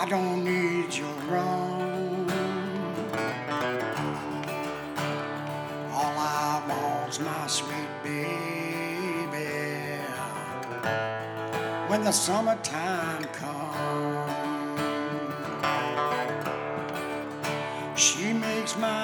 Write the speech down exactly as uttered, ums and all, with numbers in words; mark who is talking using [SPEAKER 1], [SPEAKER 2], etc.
[SPEAKER 1] I don't need your rum. All I want's my sweet baby when the summertime comes. She makes my